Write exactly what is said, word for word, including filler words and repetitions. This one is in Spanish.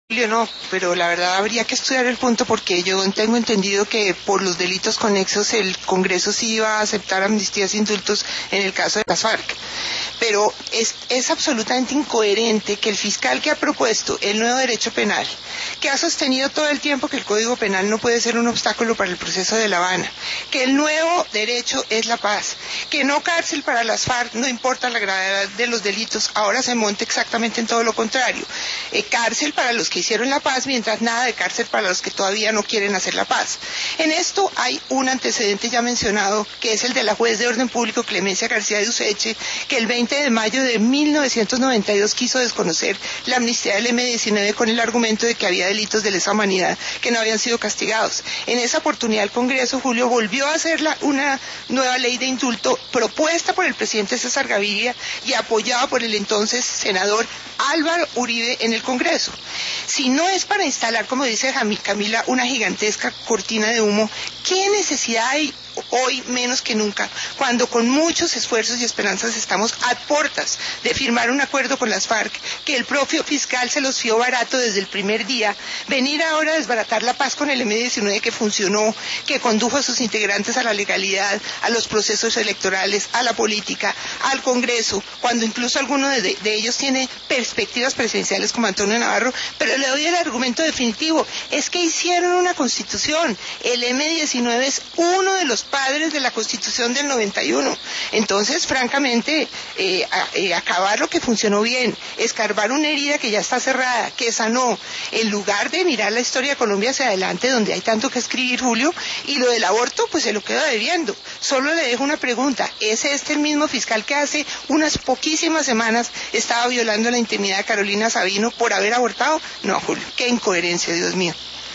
Julio, no, pero la verdad habría que estudiar el punto porque yo tengo entendido que por los delitos conexos el Congreso sí iba a aceptar amnistías e indultos en el caso de las FARC. Pero es, es absolutamente incoherente que el fiscal que ha propuesto el nuevo derecho penal, que ha sostenido todo el tiempo que el Código Penal no puede ser un obstáculo para el proceso de La Habana, que el nuevo derecho es la paz, que no cárcel para las FARC, no importa la gravedad de los delitos, ahora se monta exactamente en todo lo contrario, eh, cárcel para los que hicieron la paz, mientras nada de cárcel para los que todavía no quieren hacer la paz. En esto hay un antecedente ya mencionado, que es el de la juez de orden público Clemencia García de Useche, que el veinte de mayo de mil novecientos noventa y dos quiso desconocer la amnistía del eme diecinueve con el argumento de que había delitos de lesa humanidad que no habían sido castigados. En esa oportunidad el Congreso, Julio, volvió a hacer la, una nueva ley de indulto propuesta por el presidente César Gaviria y apoyada por el entonces senador Álvaro Uribe en el Congreso. Si no es para instalar, como dice Camila, una gigantesca cortina de humo, ¿qué necesidad hay hoy menos que nunca, cuando con muchos esfuerzos y esperanzas estamos a puertas de firmar un acuerdo con las FARC, que el propio fiscal se los fió barato desde el primer día, venir ahora a desbaratar la paz con el eme diecinueve que funcionó, que condujo a sus integrantes a la legalidad, a los procesos electorales, a la política, al Congreso, cuando incluso alguno de, de ellos tiene perspectivas presidenciales como Antonio Navarro? Pero le doy el argumento definitivo, es que hicieron una constitución, el eme diecinueve es uno de los padres de la Constitución del noventa y uno. Entonces, francamente, eh, a, eh, acabar lo que funcionó bien, escarbar una herida que ya está cerrada, que sanó, en lugar de mirar la historia de Colombia hacia adelante, donde hay tanto que escribir, Julio, y lo del aborto, pues se lo quedo debiendo. Solo le dejo una pregunta, ¿es este el mismo fiscal que hace unas poquísimas semanas estaba violando la intimidad de Carolina Sabino por haber abortado? No, Julio, qué incoherencia, Dios mío.